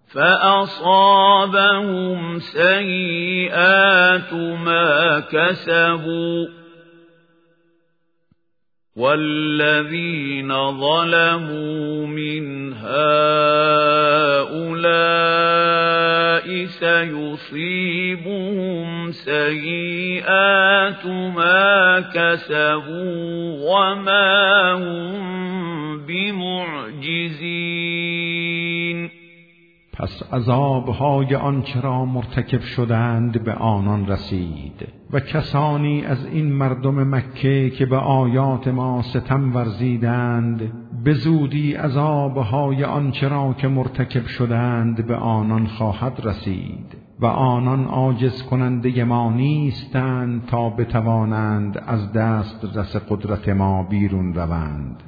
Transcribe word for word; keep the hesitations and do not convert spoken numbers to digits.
فأصابهم سيئات ما كسبوا والذين ظلموا من هؤلاء سيصيبهم سيئات ما كسبوا وما هم بمعجزين. پس عذابهای آنچه را مرتکب شدند به آنان رسید و کسانی از این مردم مکه که به آیات ما ستم ورزیدند به زودی عذابهای آنچه را که مرتکب شدند به آنان خواهد رسید و آنان عاجز کننده ما نیستند تا بتوانند از دست رس قدرت ما بیرون روند.